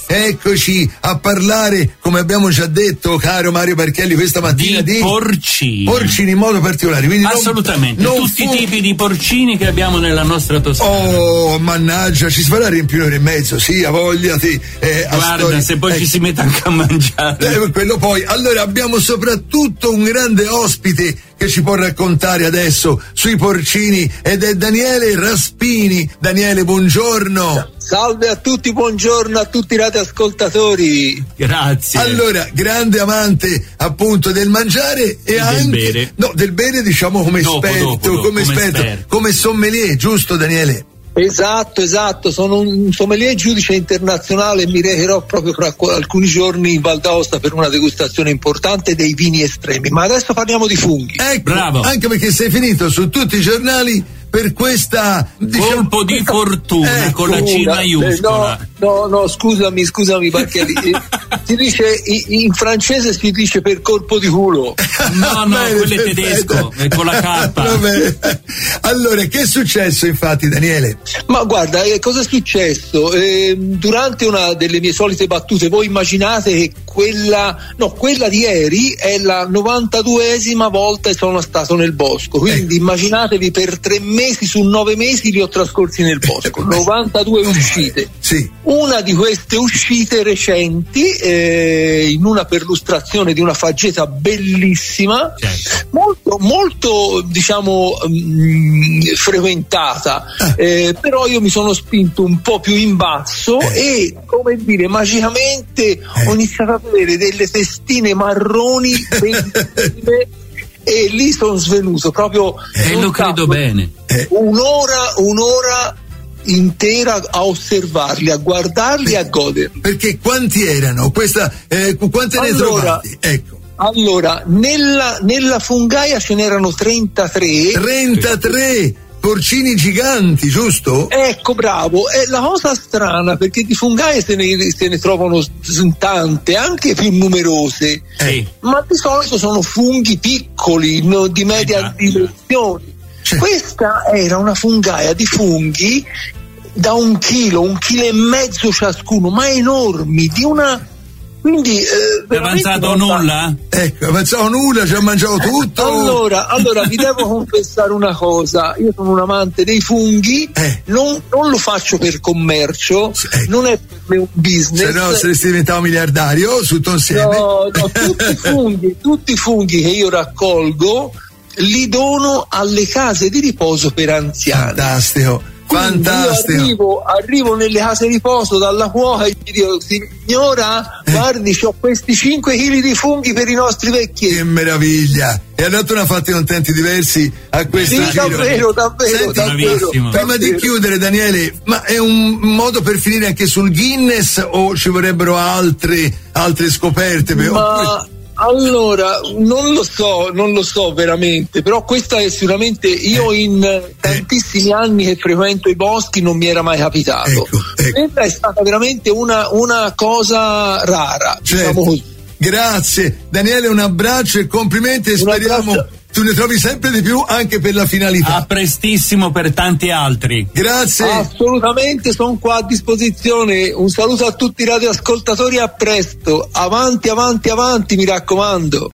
eccoci a parlare, come abbiamo già detto, caro Mario Barchelli, questa mattina di porcini in modo particolare. Quindi assolutamente, tutti i tipi di porcini che abbiamo nella nostra Toscana. Oh, mannaggia, ci si farà riempire un'ora e mezzo, sì, a voglia. Guarda, se poi ci si mette anche a mangiare. Quello poi. Allora, abbiamo soprattutto un grande ospite che ci può raccontare adesso sui porcini ed è Daniele Raspini. Daniele, buongiorno. Salve a tutti, buongiorno a tutti i radioascoltatori. Grazie. Allora, grande amante appunto del mangiare e anche del bere, diciamo come esperto, come sommelier, giusto Daniele? Esatto, sono un sommelier giudice internazionale e mi recherò proprio fra alcuni giorni in Val d'Aosta per una degustazione importante dei vini estremi. Ma adesso parliamo di funghi. Ecco, bravo. Anche perché sei finito su tutti i giornali per questa colpo di fortuna con la C maiuscola. No, scusami perché si dice in francese si dice per colpo di culo. No, quello è tedesco, è con la K. Vabbè. Allora, che è successo infatti, Daniele? Ma guarda, cosa è successo? Durante una delle mie solite battute, voi immaginate che quella di ieri è la 92esima volta che sono stato nel bosco, quindi immaginatevi per 3 mesi su 9 mesi li ho trascorsi nel bosco, 92 uscite. Sì. Una di queste uscite recenti, in una perlustrazione di una faggeta bellissima, molto diciamo frequentata, però io mi sono spinto un po' più in basso e, come dire, magicamente ho iniziato a vedere delle testine marroni bellissime e lì sono svenuto proprio. Lo credo bene. Un'ora intera a osservarli, a guardarli e a goderli. Perché quanti erano? Quante ne trovate? Ecco. Allora, nella fungaia ce n'erano 33. 33 porcini giganti, giusto? Ecco, bravo. È la cosa strana, perché di fungaie se ne trovano tante, anche più numerose. Ma di solito sono funghi piccoli, di media dimensioni. Questa era una fungaia di funghi da 1 chilo, 1,5 chili ciascuno, ma enormi, di una. Quindi è avanzato nulla? Ecco, è avanzato nulla, ci ha mangiato tutto. Allora vi devo confessare una cosa, io sono un amante dei funghi, non lo faccio per commercio, non è per me un business. Se no saresti diventato miliardario tutto insieme. No, tutti i funghi che io raccolgo li dono alle case di riposo per anziani. Fantastico. Io arrivo nelle case di riposo dalla cuoca e gli dico: signora, guardi, c'ho questi 5 kg di funghi per i nostri vecchi. Che meraviglia! E hanno dato una fatti contenti diversi a questo giro. Davvero. Prima di chiudere, Daniele, ma è un modo per finire anche sul Guinness o ci vorrebbero altre scoperte? Allora, non lo so veramente, però questa è sicuramente, io in tantissimi anni che frequento i boschi non mi era mai capitato. Ecco. Questa è stata veramente una cosa rara, diciamo così. Grazie Daniele, un abbraccio e complimenti e speriamo tu ne trovi sempre di più anche per la finalità. A prestissimo per tanti altri. Grazie. Assolutamente, sono qua a disposizione. Un saluto a tutti i radioascoltatori, a presto. Avanti, mi raccomando.